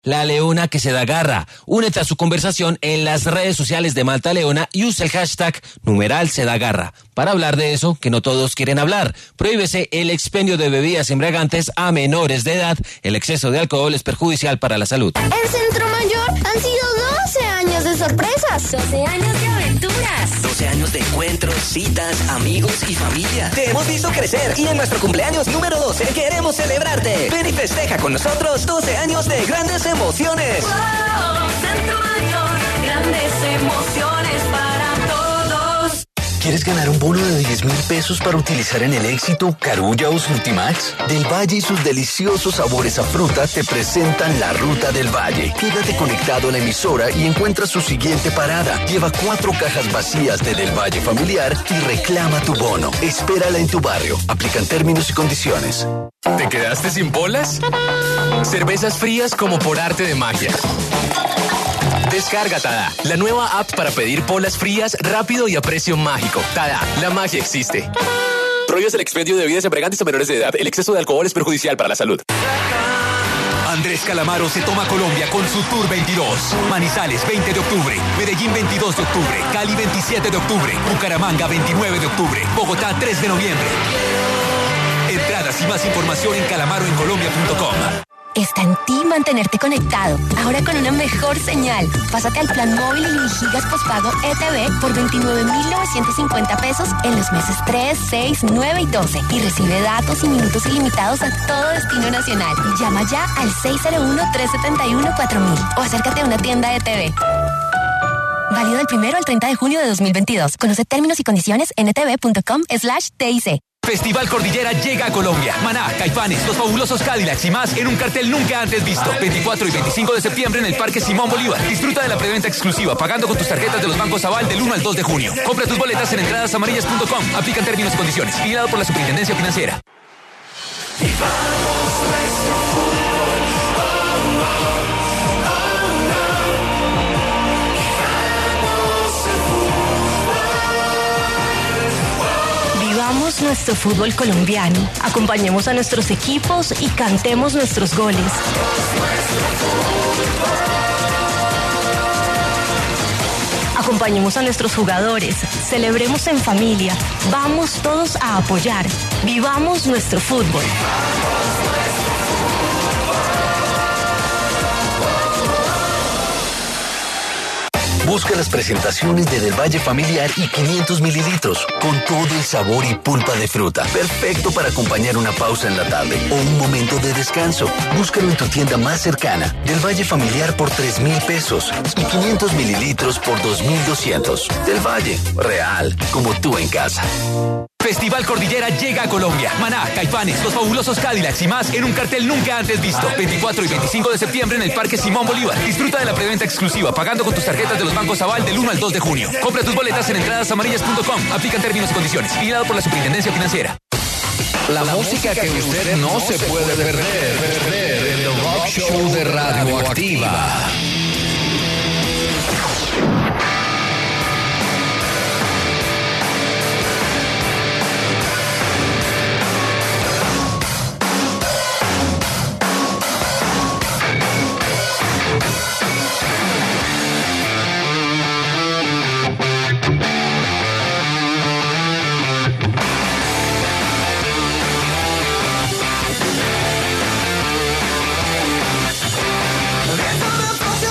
La leona que se da garra. Únete a su conversación en las redes sociales de Malta Leona y usa el hashtag #sedagarra para hablar de eso que no todos quieren hablar. Prohíbese el expendio de bebidas embriagantes a menores de edad. El exceso de alcohol es perjudicial para la salud. En Centro Mayor han sido 12 años de sorpresas. 12 años de aventuras. 12 años de encuentros, citas, amigos y familia. Te hemos visto crecer y en nuestro cumpleaños número 12 queremos celebrarte. Ven y festeja con nosotros 12 años de grandes emociones. Wow, Centro Mayor, grandes emociones para todos. ¿Quieres ganar un bono de 10.000 pesos para utilizar en el Éxito, Carulla o Surtimax? Del Valle y sus deliciosos sabores a fruta te presentan la Ruta del Valle. Quédate conectado a la emisora y encuentra su siguiente parada. Lleva 4 cajas vacías de Del Valle familiar y reclama tu bono. Espérala en tu barrio. Aplican términos y condiciones. ¿Te quedaste sin polas? Cervezas frías como por arte de magia. Descarga Tada, la nueva app para pedir polas frías rápido y a precio mágico. Tada, la magia existe. Prohíbes el expendio de bebidas embriagantes a menores de edad. El exceso de alcohol es perjudicial para la salud. Andrés Calamaro se toma Colombia con su Tour 22. Manizales 20 de octubre, Medellín 22 de octubre, Cali 27 de octubre, Bucaramanga 29 de octubre, Bogotá 3 de noviembre. Entradas y más información en calamaroencolombia.com. Está en ti mantenerte conectado, ahora con una mejor señal. Pásate al plan móvil y gigas postpago ETV por 29.950 pesos en los meses 3, 6, 9 y 12 y recibe datos y minutos ilimitados a todo destino nacional. Llama ya al 601-371-4000 o acércate a una tienda ETV. Válido del 1 al 30 de junio de 2022. Conoce términos y condiciones en etv.com/TIC. Festival Cordillera llega a Colombia. Maná, Caifanes, Los Fabulosos Cadillacs y más en un cartel nunca antes visto. 24 y 25 de septiembre en el Parque Simón Bolívar. Disfruta de la preventa exclusiva pagando con tus tarjetas de los bancos Aval del 1 al 2 de junio. Compra tus boletas en entradasamarillas.com. Aplican términos y condiciones. Vigilado por la Superintendencia Financiera. Vivamos nuestro fútbol colombiano, acompañemos a nuestros equipos y cantemos nuestros goles. Acompañemos a nuestros jugadores, celebremos en familia, vamos todos a apoyar, vivamos nuestro fútbol. Busca las presentaciones de Del Valle Familiar y 500 mililitros, con todo el sabor y pulpa de fruta. Perfecto para acompañar una pausa en la tarde o un momento de descanso. Búscalo en tu tienda más cercana. Del Valle Familiar por 3.000 pesos y 500 mililitros por 2.200. Del Valle, real, como tú en casa. Festival Cordillera llega a Colombia. Maná, Caifanes, Los Fabulosos Cadillacs y más en un cartel nunca antes visto. 24 y 25 de septiembre en el Parque Simón Bolívar. Disfruta de la preventa exclusiva pagando con tus tarjetas de los bancos Aval del 1 al 2 de junio. Compra tus boletas en entradasamarillas.com. Aplican términos y condiciones. Vigilado por la Superintendencia Financiera. La música que usted no se puede perder en el Rock Show de Radioactiva. Eso me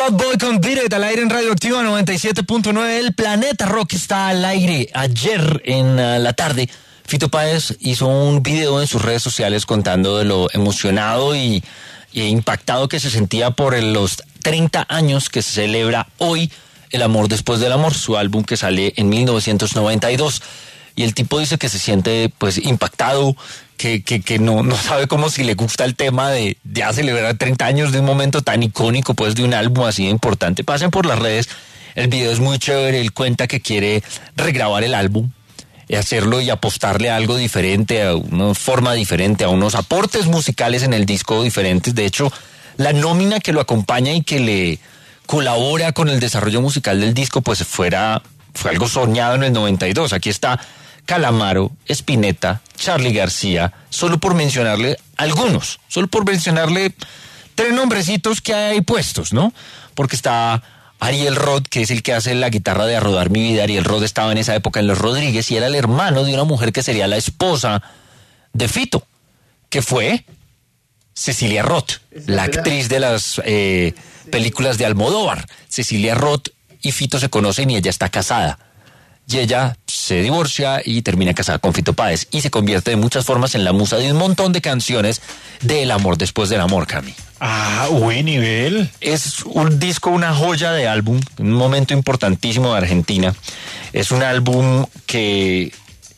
Bad Boy con Beat It al aire en Radioactiva 97.9. El Planeta Rock está al aire. Ayer en la tarde, Fito Páez hizo un video en sus redes sociales contando de lo emocionado y impactado que se sentía por los 30 años que se celebra hoy El Amor Después del Amor, su álbum que sale en 1992. Y el tipo dice que se siente pues impactado, que no sabe cómo si le gusta el tema de celebrar 30 años de un momento tan icónico, pues de un álbum así de importante. Pasen por las redes, el video es muy chévere, él cuenta que quiere regrabar el álbum, hacerlo y apostarle a algo diferente, a una forma diferente, a unos aportes musicales en el disco diferentes. De hecho, la nómina que lo acompaña y que le colabora con el desarrollo musical del disco, pues fue algo soñado en el 92. Aquí está Calamaro, Spinetta, Charly García, solo por mencionarle algunos, solo por mencionarle 3 nombrecitos que hay puestos, ¿no? Porque está Ariel Roth, que es el que hace la guitarra de A Rodar Mi Vida. Ariel Roth estaba en esa época en Los Rodríguez y era el hermano de una mujer que sería la esposa de Fito, que fue Cecilia Roth, la actriz de las películas de Almodóvar. Cecilia Roth y Fito se conocen y ella está casada. Y ella se divorcia y termina casada con Fito Páez y se convierte de muchas formas en la musa de un montón de canciones de El Amor Después del Amor, Cami. Ah, buen nivel. Es un disco, una joya de álbum, un momento importantísimo de Argentina. Es un álbum que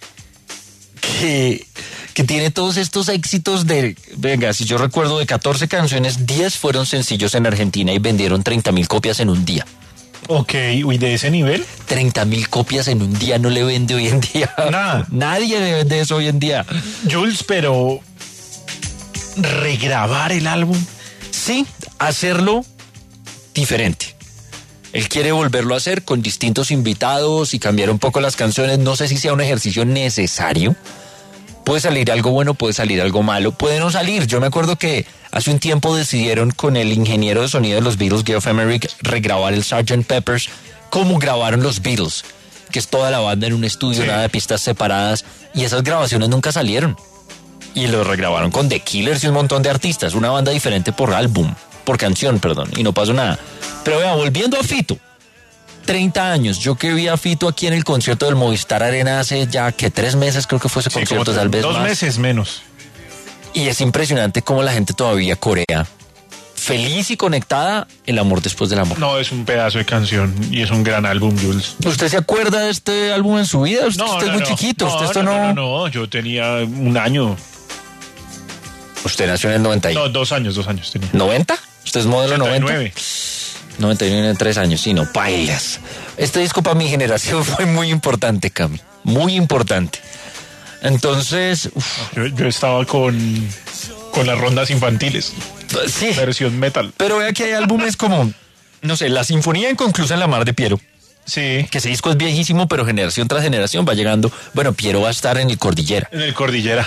tiene todos estos éxitos de, venga, si yo recuerdo, de 14 canciones, 10 fueron sencillos en Argentina y vendieron 30.000 copias en un día. Ok, uy, ¿de ese nivel? 30.000 copias en un día no le vende hoy en día. Nada. Nadie le vende eso hoy en día. Jules, pero ¿regrabar el álbum? Sí, hacerlo diferente. Él quiere volverlo a hacer con distintos invitados y cambiar un poco las canciones. No sé si sea un ejercicio necesario. Puede salir algo bueno, puede salir algo malo, puede no salir. Yo me acuerdo que hace un tiempo decidieron con el ingeniero de sonido de los Beatles, Geoff Emerick, regrabar el Sgt. Pepper's como grabaron los Beatles, que es toda la banda en un estudio, nada de pistas separadas, y esas grabaciones nunca salieron. Y lo regrabaron con The Killers y un montón de artistas, una banda diferente por álbum, por canción, perdón, y no pasó nada. Pero vea, volviendo a Fito, 30 años, yo que vi a Fito aquí en el concierto del Movistar Arena hace ya que 3 meses, creo que fue ese concierto, tal vez 2 más. meses menos. Y es impresionante cómo la gente todavía corea, feliz y conectada, El Amor Después del Amor. No, es un pedazo de canción y es un gran álbum, Jules. ¿Usted se acuerda de este álbum en su vida? Usted es muy chiquito. No, yo tenía 1 año. ¿Usted nació en el 90? No, 2 años tenía. ¿90? ¿Usted es modelo 89. 99, 3 años, sí, no, pailas. Este disco para mi generación fue muy importante, Cami, muy importante. Entonces... Yo estaba con las rondas infantiles. Sí. Versión metal. Pero vea que hay álbumes como, no sé, La Sinfonía Inconclusa en la Mar de Piero. Sí. Que ese disco es viejísimo, pero generación tras generación va llegando. Bueno, Piero va a estar en el Cordillera. En el Cordillera.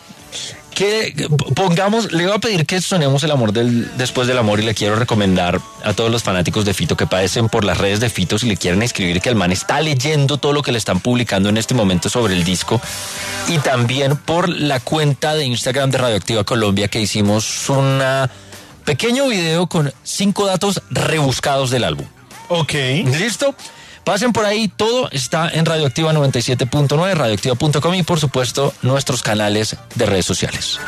Que pongamos, le voy a pedir que sonemos El Amor Después del Amor y le quiero recomendar a todos los fanáticos de Fito que padecen por las redes de Fito, si le quieren escribir, que el man está leyendo todo lo que le están publicando en este momento sobre el disco, y también por la cuenta de Instagram de Radioactiva Colombia, que hicimos un pequeño video con 5 datos rebuscados del álbum. Ok. ¿Listo? Pasen por ahí, todo está en Radioactiva 97.9, radioactiva.com y por supuesto nuestros canales de redes sociales.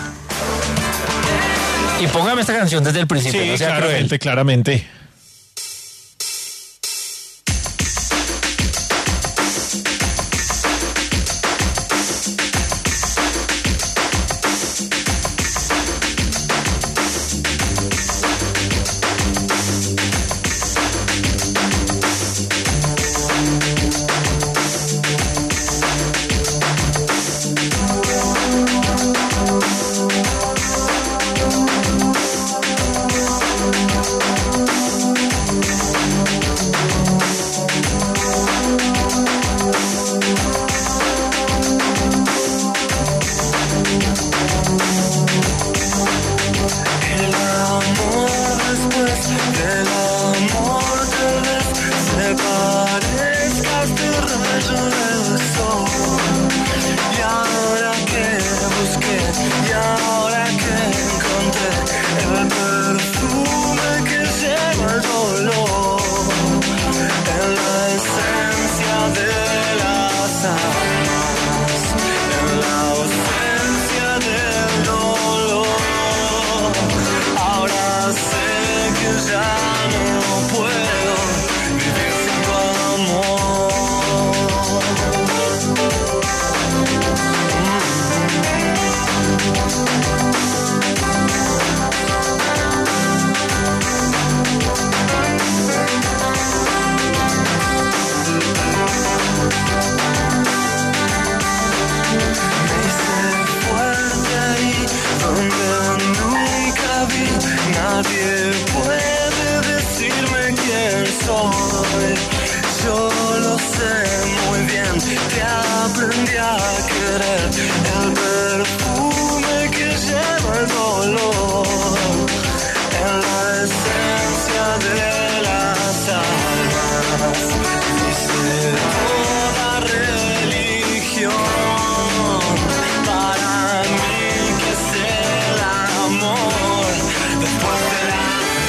Y póngame esta canción desde el principio. Sí, no sea cruel. claramente. sé que ya no puedo vivir sin tu amor. Nadie puede decirme quién soy. Yo lo sé muy bien, te aprendí a querer. El perfume que lleva el dolor en la esencia de las almas. Dice toda religión para mí que es el amor. Después de la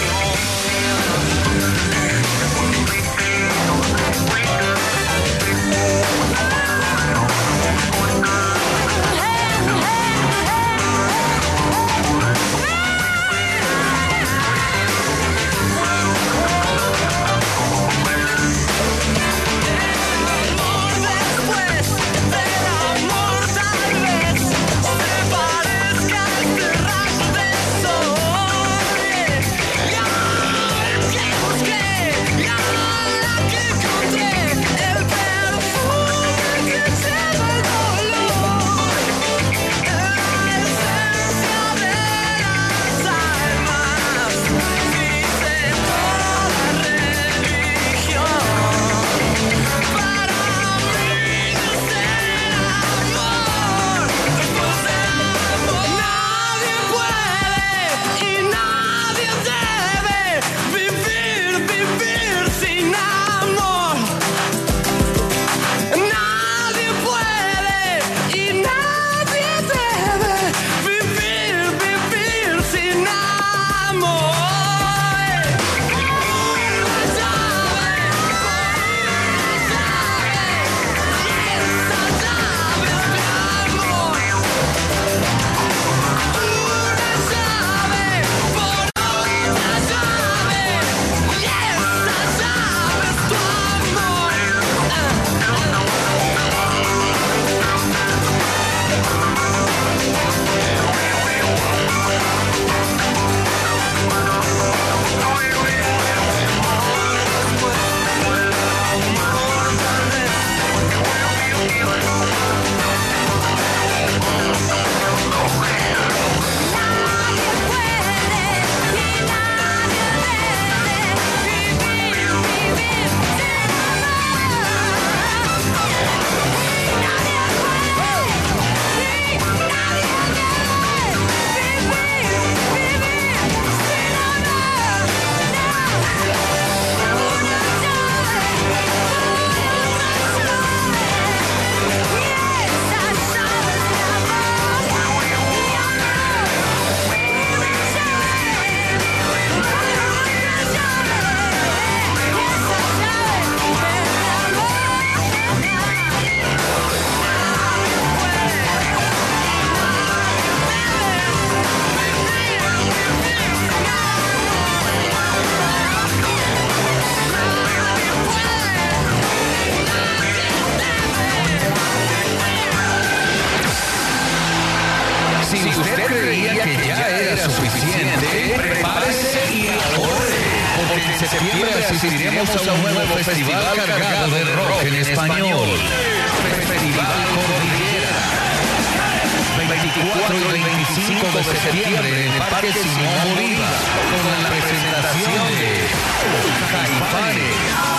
septiembre asistiremos a un nuevo festival cargado de rock en español. Festival Cordillera. 24 y 25 de septiembre en el Parque Simón Bolívar, con la presentación de Caifanes,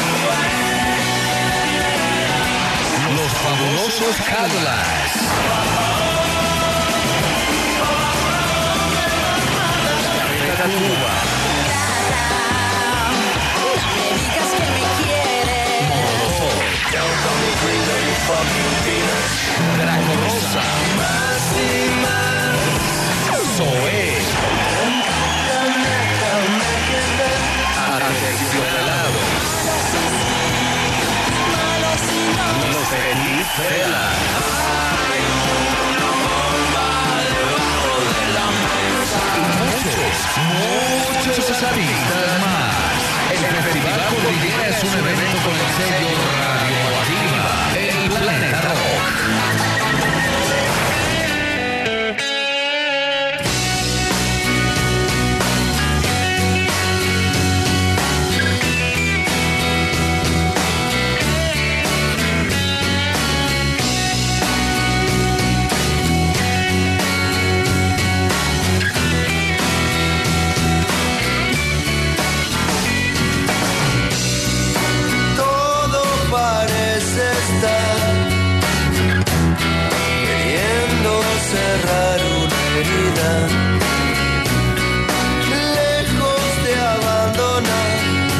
Los Fabulosos Cadillacs, Cuba, Draco Rosa, Zoé, Aterciopelado, Los Feliz-Fela, y muchos muchos artistas más. El Festival Cordillera es un evento con el sello Radioactiva, el Planeta Rock. queriendo cerrar una herida, lejos de abandonar,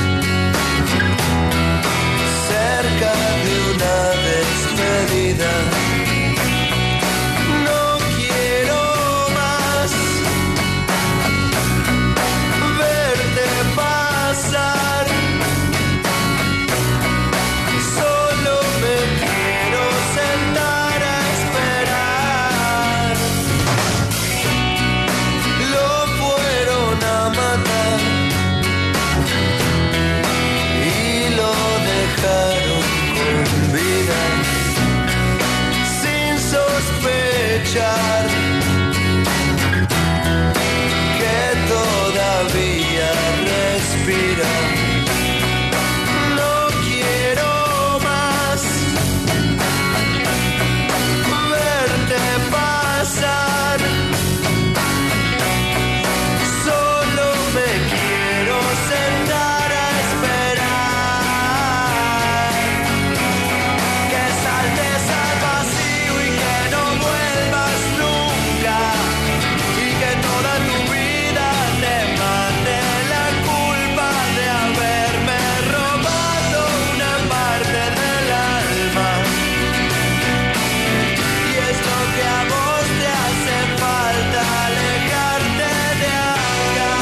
cerca de una despedida. No quiero más verte pasar. Solo me quiero sentar a esperar. Lo fueron a matar y lo dejaron con vida, sin sospechar que todavía respira. No quiero más verte pasar. Solo me quiero sentar a esperar que saltes al vacío y que no vuelvas nunca, y que toda tu vida te mande la culpa de haberme robado una parte del alma. Y es lo que a vos te hace falta, alejarte de acá.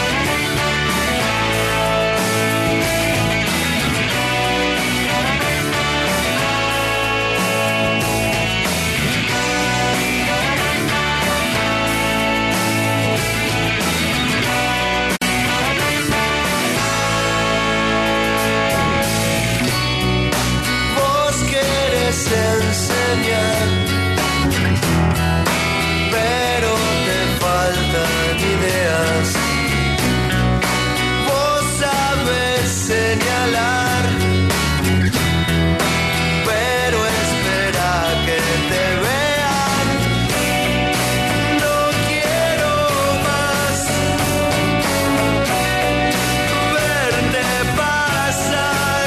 Vos querés enseñar, pero te faltan ideas. Vos sabes señalar, pero espera que te vean. No quiero más verte pasar.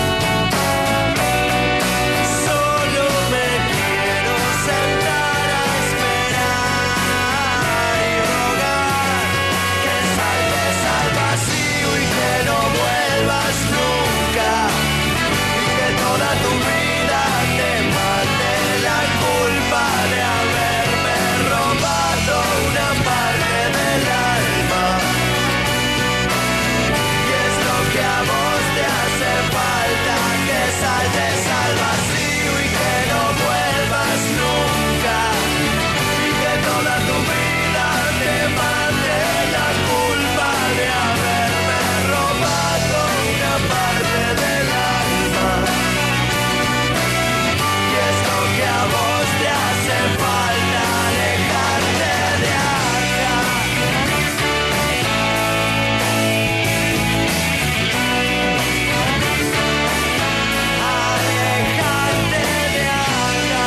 Solo me quiero sentar a esperar y rogar que saltes al vacío y que no vuelvas nunca, y que toda tu vida te mate la culpa de haberme robado una parte del alma. Y es lo que a vos te hace falta, que saltes al vacío y que no vuelvas nunca, y que toda tu vida te mate la culpa de haberme robado una parte del alma. Y es lo que a vos te hace falta, alejarte de acá. Alejarte de acá.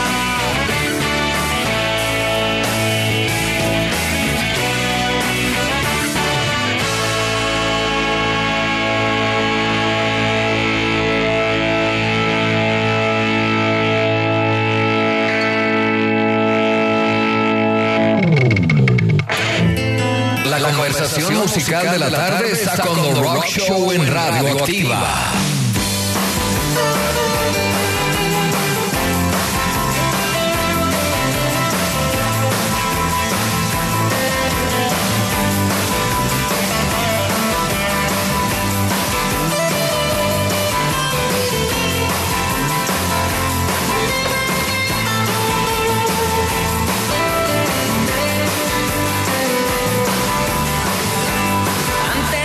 La conversación musical de la tarde está con The Rock Show en Radioactiva. Ante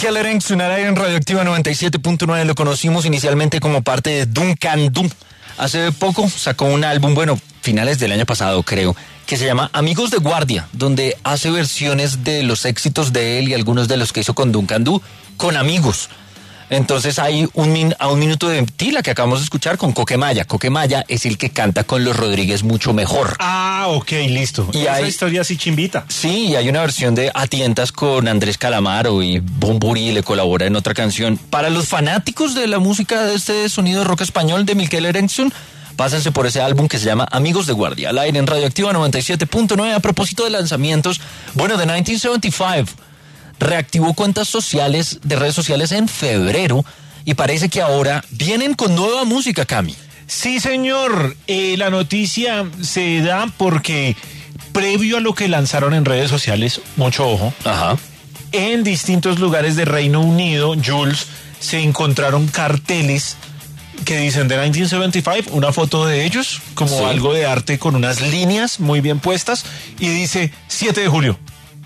Mikel Erentxun al aire en Radioactiva 97.9. Lo conocimos inicialmente como parte de Duncan Du. Hace poco sacó un álbum, bueno, finales del año pasado creo, que se llama Amigos de Guardia, donde hace versiones de los éxitos de él y algunos de los que hizo con Duncan Du con amigos. Entonces hay a un minuto de Tila que acabamos de escuchar con Coquemaya. Coquemaya es el que canta con los Rodríguez mucho mejor. Ah, ok, listo. Y esa historia sí chimbita. Sí, y hay una versión de A Tientas con Andrés Calamaro y Bumburi le colabora en otra canción. Para los fanáticos de la música de este sonido de rock español de Mikel Erentxun, pásense por ese álbum que se llama Amigos de Guardia, al aire en Radioactiva 97.9. A propósito de lanzamientos, bueno, de 1975 reactivó cuentas sociales de redes sociales en febrero y parece que ahora vienen con nueva música, Cami. Sí, señor. La noticia se da porque previo a lo que lanzaron en redes sociales, mucho ojo, en distintos lugares de Reino Unido, Jules, se encontraron carteles que dicen de 1975, una foto de ellos, como algo de arte con unas líneas muy bien puestas, y dice 7 de julio.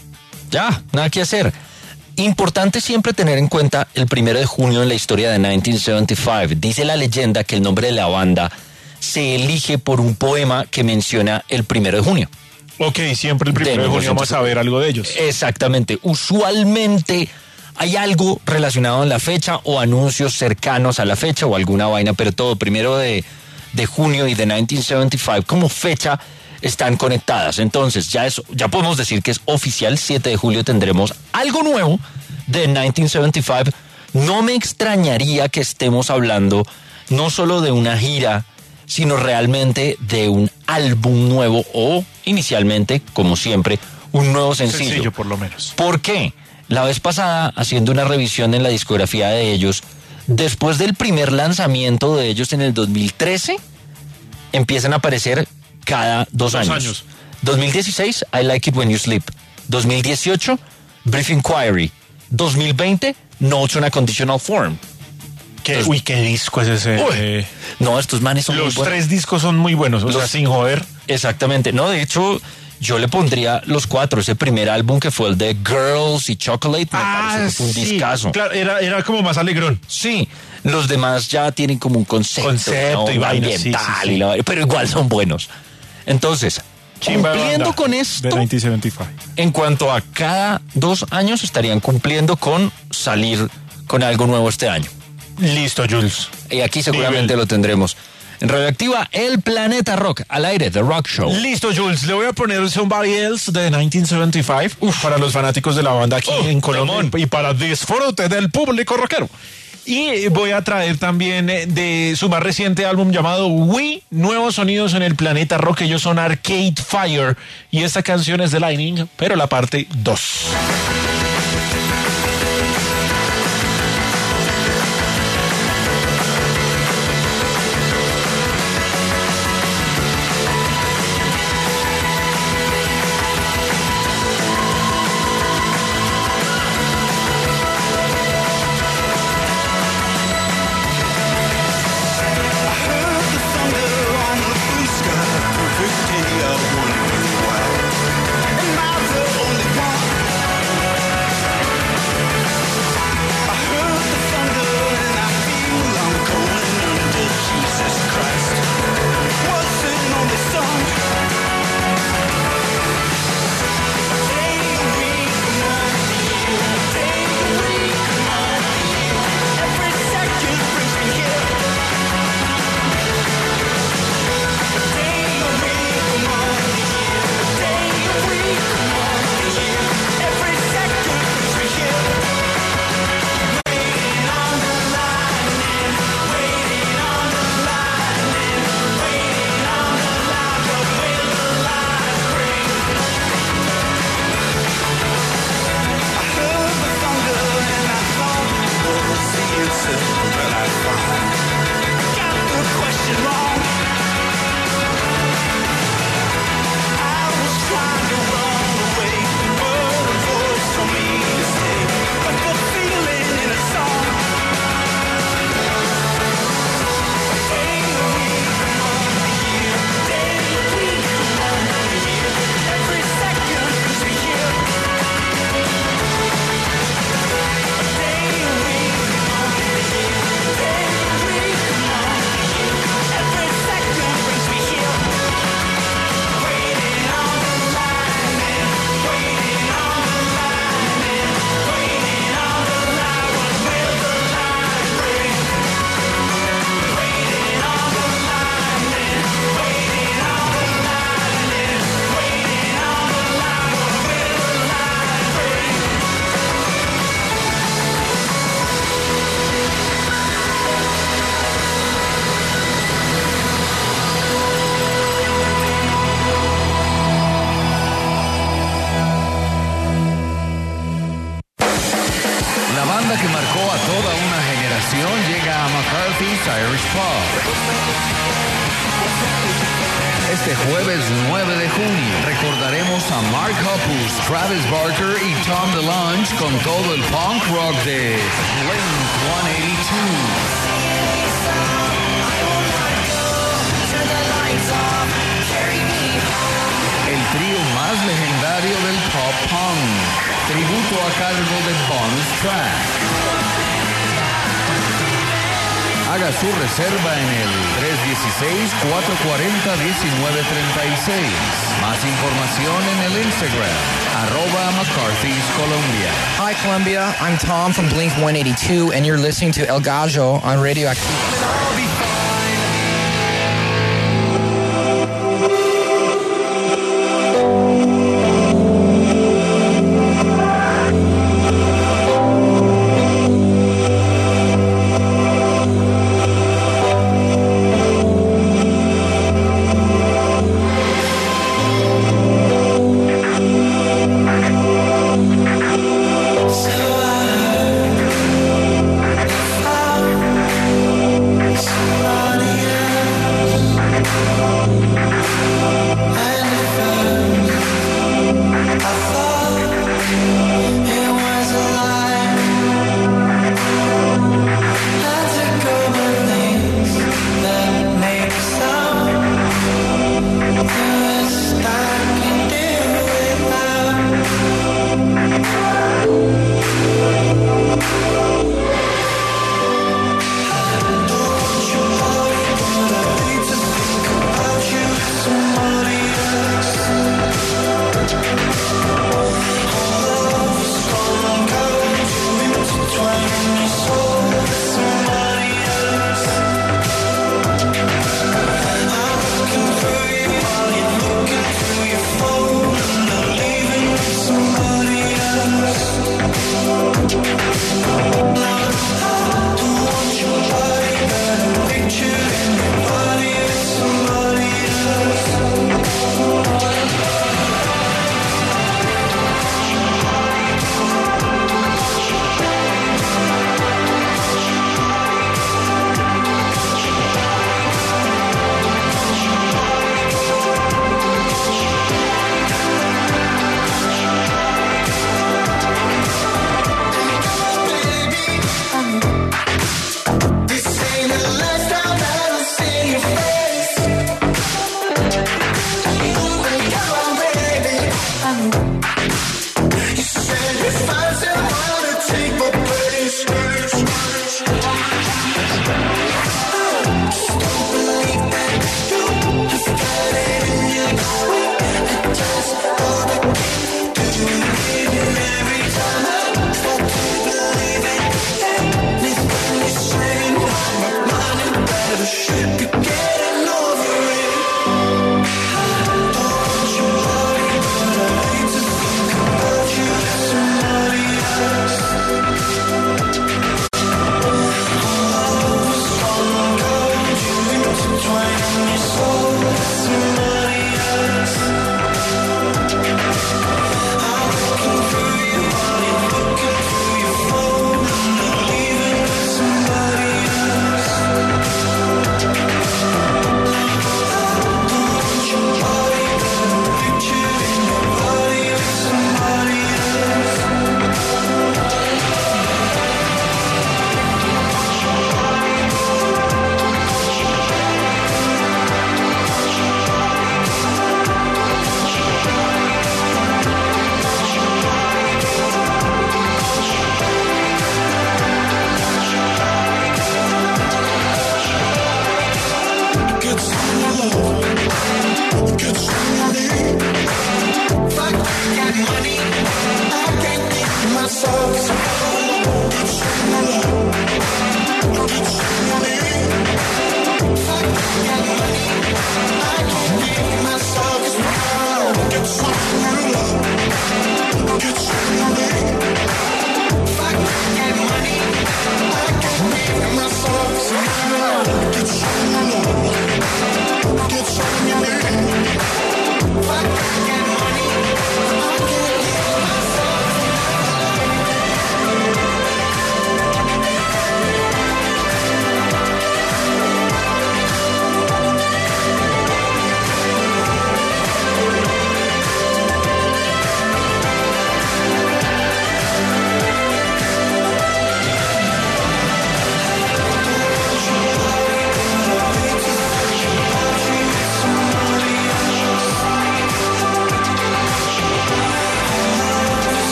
Ya, nada que hacer. Importante siempre tener en cuenta el 1 de junio en la historia de 1975. Dice la leyenda que el nombre de la banda se elige por un poema que menciona el 1 de junio. Ok, siempre el 1 de junio vamos a ver algo de ellos. Exactamente. Usualmente hay algo relacionado en la fecha o anuncios cercanos a la fecha o alguna vaina, pero todo 1 de junio y de 1975 como fecha están conectadas. Entonces ya podemos decir que es oficial. 7 de julio tendremos algo nuevo de 1975. No me extrañaría que estemos hablando no solo de una gira, sino realmente de un álbum nuevo o inicialmente, como siempre, un nuevo sencillo. Sencillo por lo menos. ¿Por qué? La vez pasada, haciendo una revisión en la discografía de ellos, después del primer lanzamiento de ellos en el 2013, empiezan a aparecer cada 2 años. 2016, I Like It When You Sleep. 2018, Brief Inquiry. 2020, Notes on a Conditional Form. ¿Qué disco es ese? No, estos manes son los 3 discos son muy buenos, o sea, sin joder. Exactamente. No, de hecho, yo le pondría los 4. Ese primer álbum que fue el de Girls y Chocolate, me parece que fue un discazo. Claro, era como más alegrón. Sí. Los demás ya tienen como un concepto y vaina ambiental, pero igual son buenos. Entonces, cumpliendo con esto, de 1975. En cuanto a cada 2 años, estarían cumpliendo con salir con algo nuevo este año. Listo, Jules. Y aquí seguramente lo tendremos. En Radioactiva, El Planeta Rock, al aire, The Rock Show. Listo, Jules. Le voy a poner Somebody Else de 1975 para los fanáticos de la banda aquí en Colombia y para disfrute del público rockero. Y voy a traer también de su más reciente álbum llamado We, nuevos sonidos en el planeta rock. Ellos son Arcade Fire y esta canción es de Lightning, pero la parte 2. banda que marcó a toda una generación llega a McCarthy's Irish Pub. Este jueves 9 de junio recordaremos a Mark Hoppus, Travis Barker y Tom DeLonge con todo el punk rock de Blink-182. El trío más legendario del pop punk. Tributo a cargo de Bonus Track. Haga su reserva en el 316-440-1936. Más información en el Instagram, @McCarthy's Colombia. Hi Colombia, I'm Tom from Blink-182 and you're listening to El Gallo on Radio Activa. So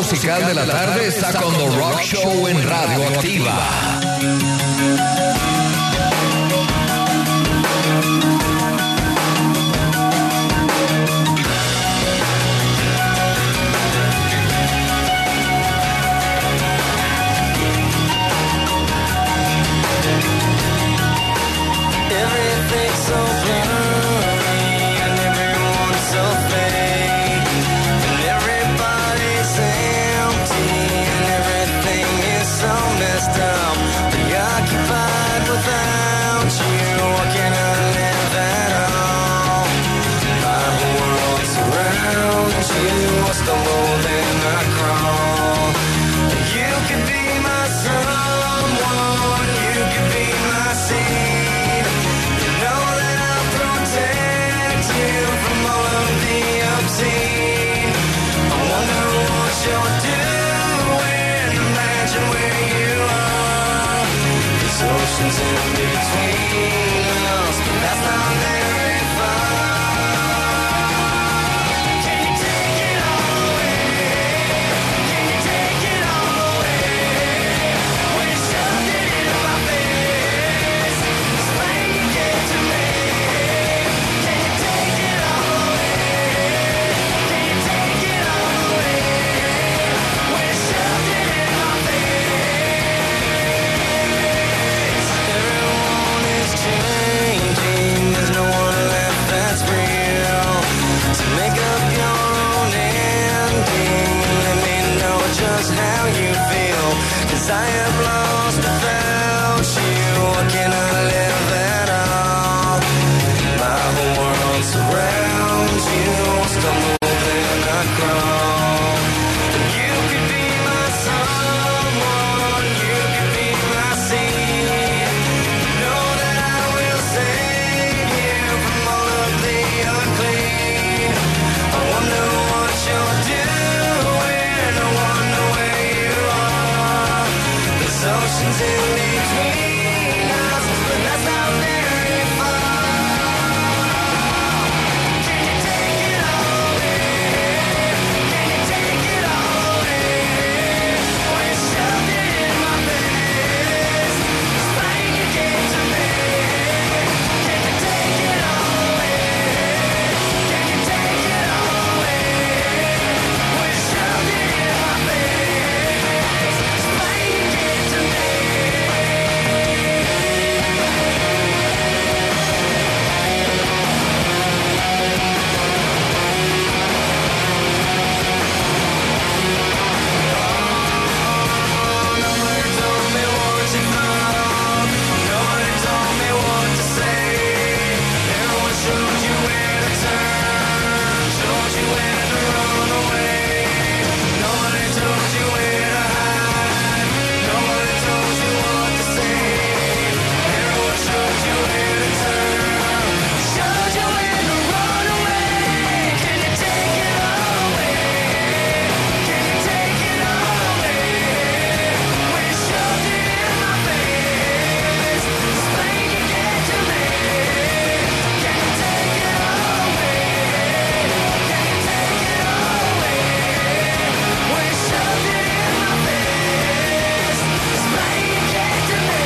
musical de la tarde está con The Rock Show en Radio Activa. Everything's so blurry and everyone's so fake, and everybody's empty and everything is so messed up, preoccupied without you. What can I live at all? My whole world surrounds you. I stumble then I crawl. You could be my someone, you could be my seed. You know that I'll protect you from all of the obscene. I wonder what you're doing. Imagine where you are. There's oceans in between us, but that's not very far. Can you take it all away? Can you take it all away? When you shoved it in my face, this pain you gave to me. Can you take it all away? Can you take it all away? When you shoved it in my face. Everyone is changing. There's no one left that's real. To make up your own ending, let me know just how you feel. 'Cause I have lost without you. What can I live at all? My whole world surrounds you. Stumble then I crawl. You could be my someone, you could be my seed. Know that I will save you from all of the unclean. I wonder what you're doing. I wonder where you are. There's oceans in between us, but that's not very far. Can you take it all away? Can you take it all away? When you shoved it in my face, this pain you gave to me. Can you take it all away? Can you take it all away? When you shoved it in my face, this pain you gave to me. Nobody told me what you thought. Nobody told me what to say. Everyone showed you where to turn, showed you where to run away. Nobody told you where to hide. Nobody told you what to say. Everyone showed you where to turn, showed you where to run away. Can you take it all away? Can you take it all away? When you shoved it in my face, this pain you gave to me. Can you take it all away? Can you take it all away? When you shoved it in my face, this pain you gave to me.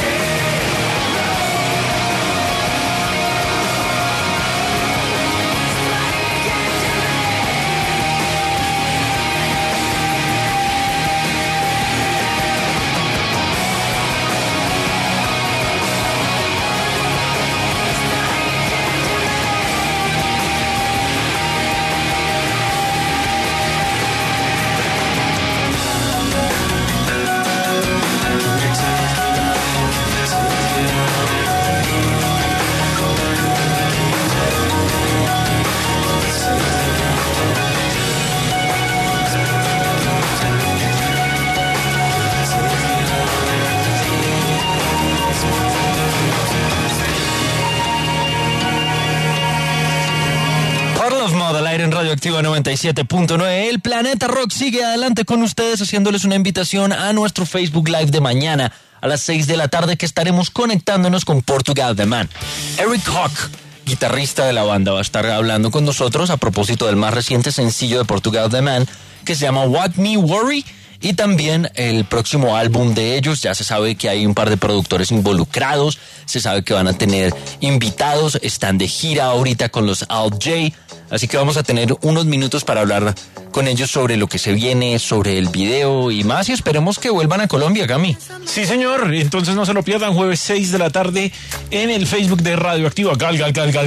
Puddle of Mud al aire en Radio Activa 97.9. El Planeta Rock sigue adelante con ustedes, haciéndoles una invitación a nuestro Facebook Live de mañana a las 6 de la tarde, que estaremos conectándonos con Portugal The Man. Eric Hawk, guitarrista de la banda, va a estar hablando con nosotros a propósito del más reciente sencillo de Portugal The Man, que se llama What Me Worry. Y también el próximo álbum de ellos, ya se sabe que hay un par de productores involucrados, se sabe que van a tener invitados, están de gira ahorita con los Alt J, así que vamos a tener unos minutos para hablar con ellos sobre lo que se viene, sobre el video y más, y esperemos que vuelvan a Colombia, Cami. Sí, señor, entonces no se lo pierdan, jueves 6 de la tarde en el Facebook de Radioactiva. Gal.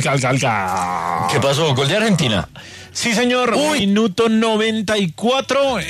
¿Qué pasó? ¿Gol de Argentina? Sí, señor, minuto 94,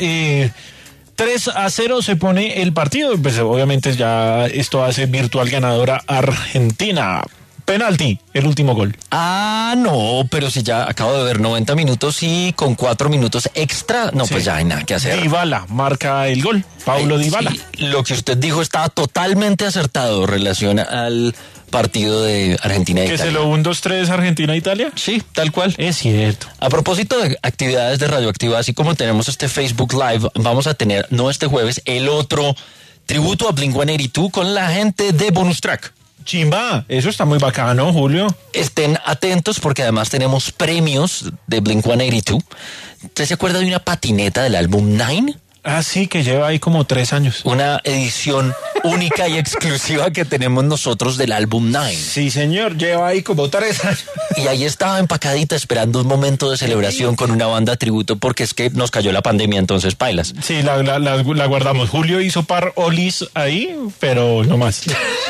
3-0 se pone el partido. Pues obviamente ya esto hace virtual ganadora Argentina. Penalti, el último gol. Ah, no, pero si ya acabo de ver 90 minutos y con 4 minutos extra, no, sí. Pues ya hay nada que hacer. Dybala marca el gol, Paulo Dybala. Sí, lo que usted dijo estaba totalmente acertado en relación al partido de Argentina e Italia. ¿Que se lo 1-2-3 Argentina-Italia? Sí, tal cual. Es cierto. A propósito de actividades de Radioactiva, así como tenemos este Facebook Live, vamos a tener, no este jueves, el otro tributo a Blink-182 con la gente de Bonus Track. Chimba, eso está muy bacano, Julio. Estén atentos porque además tenemos premios de Blink-182. ¿Usted se acuerda de una patineta del álbum Nine? Ah, sí, que lleva ahí como 3 años. Una edición única y exclusiva que tenemos nosotros del álbum Nine. Sí, señor, lleva ahí como 3 años. Y ahí estaba empacadita esperando un momento de celebración con una banda tributo porque es que nos cayó la pandemia, entonces pailas. Sí, la guardamos. Julio hizo par olis ahí, pero no más.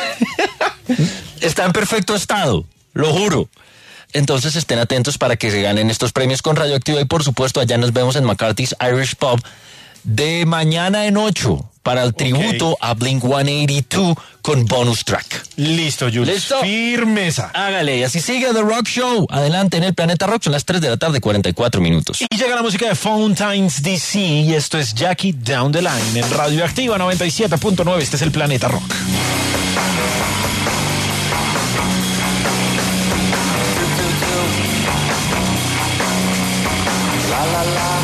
Está en perfecto estado, lo juro. Entonces estén atentos para que se ganen estos premios con Radioactiva y por supuesto allá nos vemos en McCarthy's Irish Pub de mañana en 8 para el tributo a Blink-182 con Bonus Track. Listo, Jules. ¿Listo? Firmeza. Hágale, y así sigue The Rock Show. Adelante en el Planeta Rock, son las 3 de la tarde, 44 minutos. Y llega la música de Fountains DC y esto es Jackie Down the Line en Radioactiva 97.9. Este es el Planeta Rock. La la la.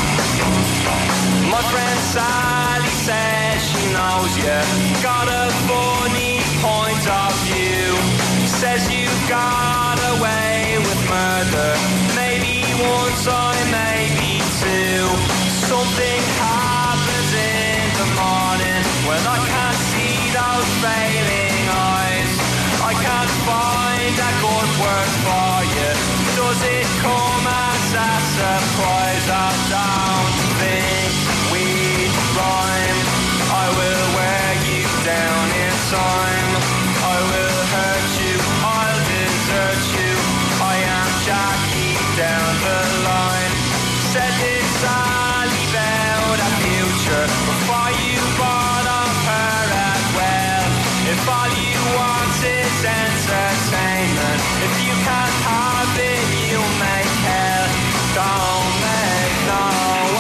My friend Sally says she knows you got a funny point of view. Says you got away with murder, maybe one time, maybe two. Something happens in the morning when I can't see those failing eyes. I can't find a good word for you. Does it come as a surprise? I don't think we'd rhyme. I will wear you down in time. I will hurt you, I'll desert you. I am Jackie down the line. Said this Sally about a future before you bought up her as well. If all you want is entertainment, if you can't have it, you make hell. Don't make no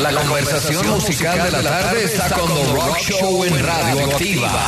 La conversación musical de la tarde está con The Rock Show en Radio Activa.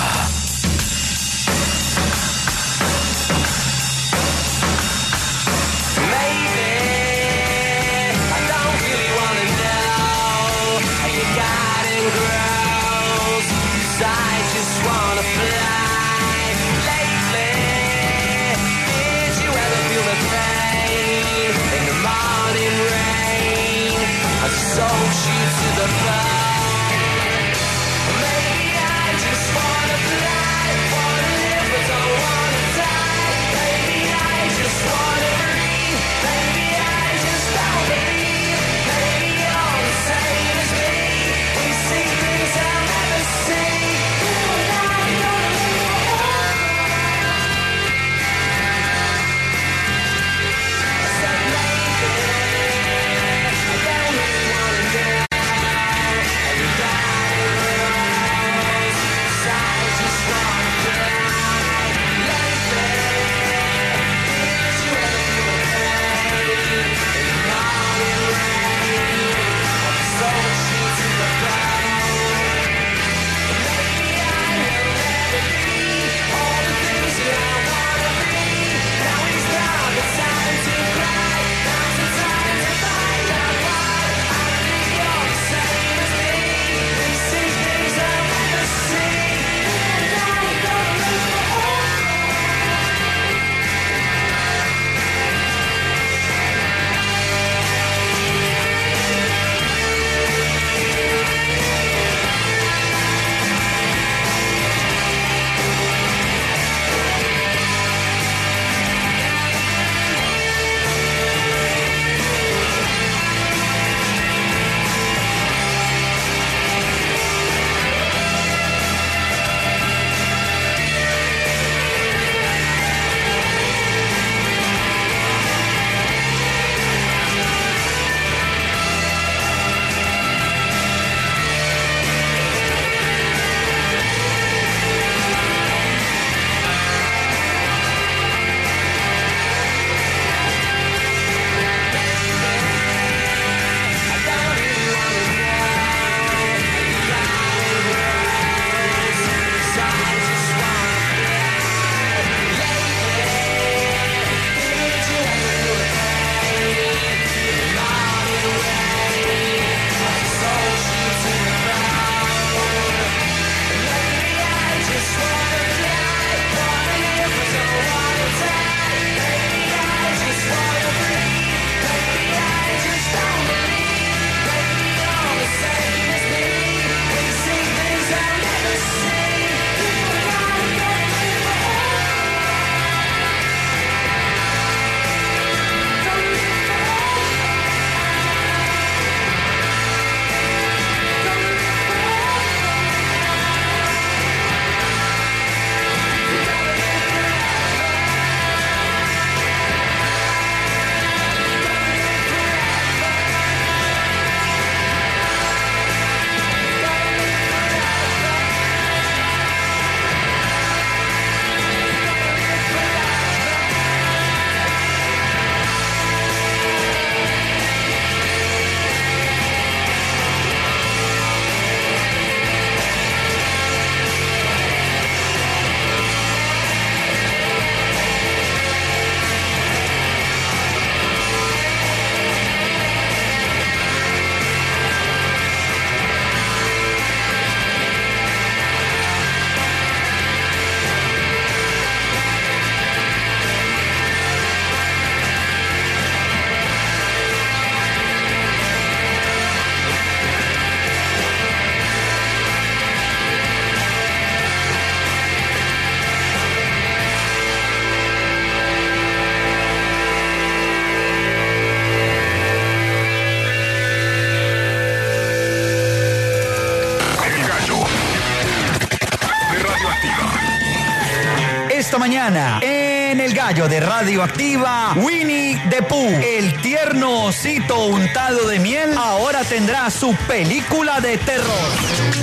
Esta mañana, en El Gallo de Radioactiva, Winnie the Pooh, el tierno osito untado de miel, ahora tendrá su película de terror.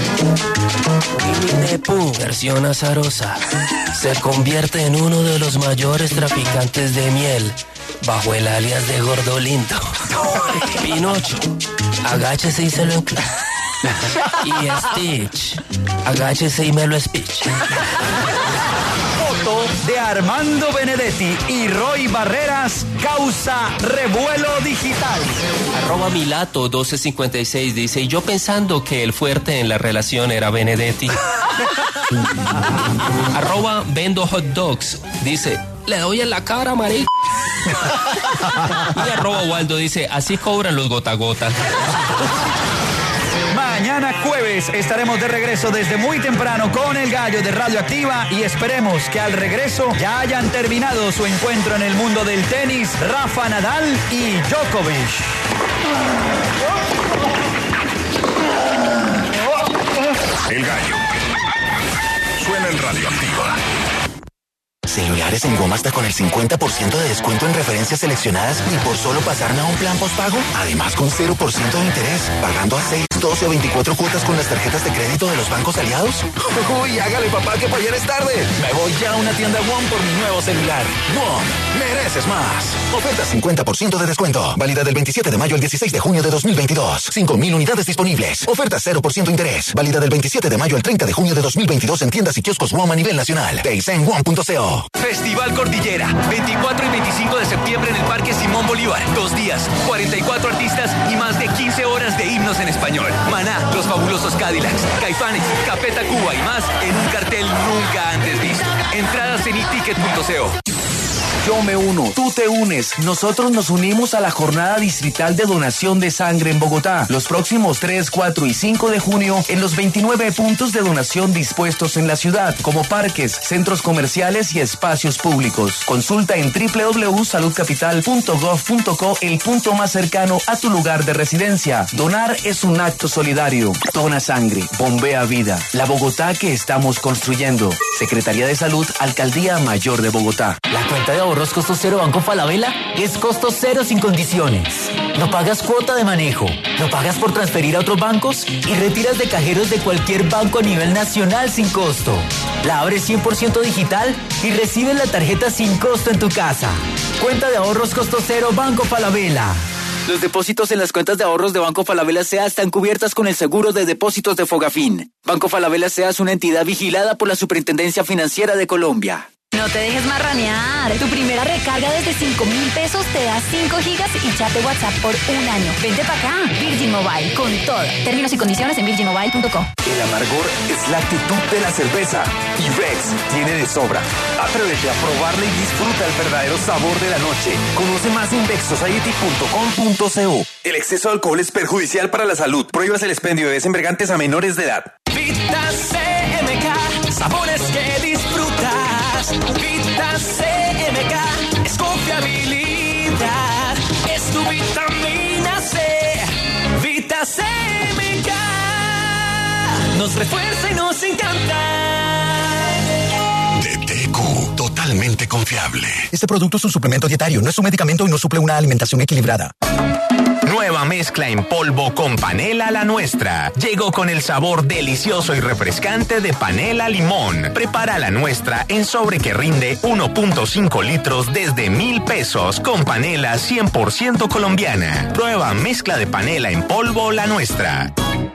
Winnie the Pooh, versión azarosa, se convierte en uno de los mayores traficantes de miel, bajo el alias de Gordolindo. Pinocho, Agáchese y se lo y Stitch, agáchese y me lo speech. Foto de Armando Benedetti y Roy Barreras causa revuelo digital. @Milato 1256 dice, y yo pensando que el fuerte en la relación era Benedetti. @Vendo Hot Dogs dice, le doy en la cara, marico. Y @Waldo dice, así cobran los gota gota. Mañana jueves estaremos de regreso desde muy temprano con el Gallo de Radioactiva y esperemos que al regreso ya hayan terminado su encuentro en el mundo del tenis Rafa Nadal y Djokovic. El Gallo. Suena en Radioactiva. Celulares en Goma hasta con el 50% de descuento en referencias seleccionadas y por solo pasarme a un plan postpago. Además con 0% de interés, pagando a 6, 12 o 24 cuotas con las tarjetas de crédito de los bancos aliados. Uy, hágale papá que para ayer es tarde. Me voy ya a una tienda WOM por mi nuevo celular. WOM, mereces más. Oferta 50% de descuento. Válida del 27 de mayo al 16 de junio de 2022. 5,000 unidades disponibles. Oferta 0% interés. Válida del 27 de mayo al 30 de junio de 2022 en tiendas y kioscos WOM a nivel nacional. Veis en WOM.co. Festival Cordillera, 24 y 25 de septiembre en el Parque Simón Bolívar. 2 días, 44 artistas y más de 15 horas de himnos en español. Maná, Los Fabulosos Cadillacs, Caifanes, Café Tacuba y más en un cartel nunca antes visto. Entradas en iticket.co. Yo me uno, tú te unes, nosotros nos unimos a la jornada distrital de donación de sangre en Bogotá, los próximos 3, 4 y 5 de junio en los 29 puntos de donación dispuestos en la ciudad, como parques, centros comerciales y espacios públicos. Consulta en www.saludcapital.gov.co el punto más cercano a tu lugar de residencia. Donar es un acto solidario. Dona sangre, bombea vida. La Bogotá que estamos construyendo. Secretaría de Salud, Alcaldía Mayor de Bogotá. La cuenta de ahorros costo cero Banco Falabella es costo cero sin condiciones. No pagas cuota de manejo, no pagas por transferir a otros bancos y retiras de cajeros de cualquier banco a nivel nacional sin costo. La abres 100% digital y recibes la tarjeta sin costo en tu casa. Cuenta de ahorros costo cero Banco Falabella. Los depósitos en las cuentas de ahorros de Banco Falabella S.A. están cubiertas con el seguro de depósitos de Fogafín. Banco Falabella S.A. es una entidad vigilada por la Superintendencia Financiera de Colombia. No te dejes marranear. Tu primera recarga desde 5,000 pesos te da 5 gigas y chat de WhatsApp por un año. Vente para acá. Virgin Mobile, con todo. Términos y condiciones en virginmobile.com. El amargor es la actitud de la cerveza y Rex tiene de sobra. Atrévete a probarla y disfruta el verdadero sabor de la noche. Conoce más en vexsociety.com.co. El exceso de alcohol es perjudicial para la salud. Prohíbas el expendio de bebidas embriagantes a menores de edad. Vita CMK, sabores que disfrutas. Vita CMK es confiabilidad, es tu vitamina C. Vita CMK nos refuerza y nos encanta. De TQ, totalmente confiable. Este producto es un suplemento dietario, no es un medicamento y no suple una alimentación equilibrada. Nueva mezcla en polvo con panela La Nuestra. Llegó con el sabor delicioso y refrescante de panela limón. Prepara La Nuestra en sobre que rinde 1.5 litros desde 1,000 pesos con panela 100% colombiana. Prueba mezcla de panela en polvo La Nuestra.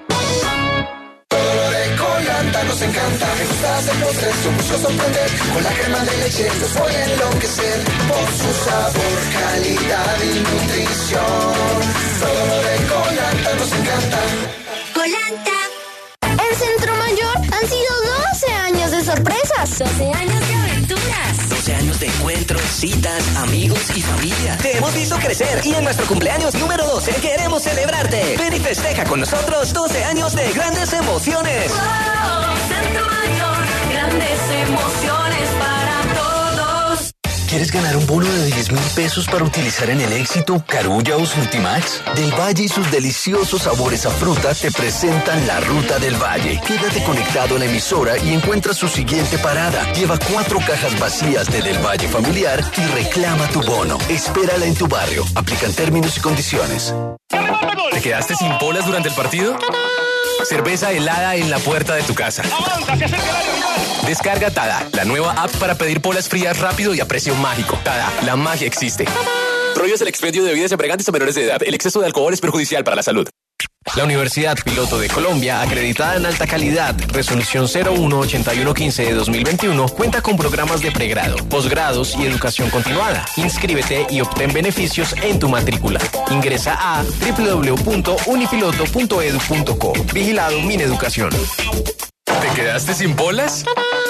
Nos encanta, me gusta hacer postres, yo busco sorprender. Con la crema de leche los voy a enloquecer. Por su sabor, calidad y nutrición. Todo de Colanta nos encanta. Colanta. En Centro Mayor han sido 12 años de sorpresas. 12 años de aventuras. 12 años de encuentros, citas, amigos y familia. Te hemos visto crecer y en nuestro cumpleaños número 12 queremos celebrarte. Ven y festeja con nosotros 12 años de grandes emociones. Wow, Centro Mayor, grandes emociones para todos. ¿Quieres ganar un bono de 10,000 pesos para utilizar en el Éxito, Carulla o Ultimax? Del Valle y sus deliciosos sabores a fruta te presentan la Ruta del Valle. Quédate conectado a la emisora y encuentra su siguiente parada. Lleva 4 cajas vacías de Del Valle Familiar y reclama tu bono. Espérala en tu barrio. Aplican términos y condiciones. ¿Te quedaste sin polas durante el partido? Cerveza helada en la puerta de tu casa. Descarga Tada, la nueva app para pedir polas frías rápido y a precio mágico. Tada, la magia existe. Prohíbes el expendio de bebidas embriagantes a menores de edad. El exceso de alcohol es perjudicial para la salud. La Universidad Piloto de Colombia, acreditada en alta calidad, resolución 018115 de 2021, cuenta con programas de pregrado, posgrados y educación continuada. Inscríbete y obtén beneficios en tu matrícula. Ingresa a www.unipiloto.edu.co. Vigilado Mineducación. ¿Te quedaste sin polas?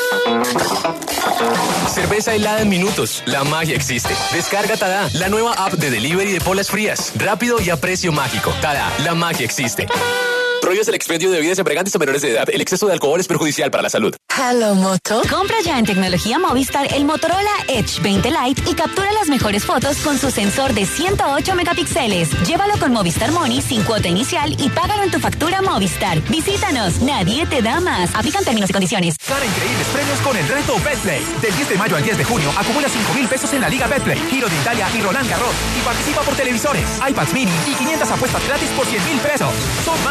Cerveza helada en minutos. La magia existe. Descarga Tada, la nueva app de delivery de polas frías. Rápido y a precio mágico. Tada, la magia existe. Prohíbes el expendio de bebidas embriagantes a menores de edad. El exceso de alcohol es perjudicial para la salud. Hello Moto. Compra ya en tecnología Movistar el Motorola Edge 20 Lite y captura las mejores fotos con su sensor de 108 megapíxeles. Llévalo con Movistar Money sin cuota inicial y págalo en tu factura Movistar. Visítanos, nadie te da más. Aplican términos y condiciones. Gana increíbles premios con el reto Betplay. Del 10 de mayo al 10 de junio acumula 5.000 pesos en la Liga Betplay, Giro de Italia y Roland Garros. Y participa por televisores, iPads mini y 500 apuestas gratis por 100.000 pesos. Son más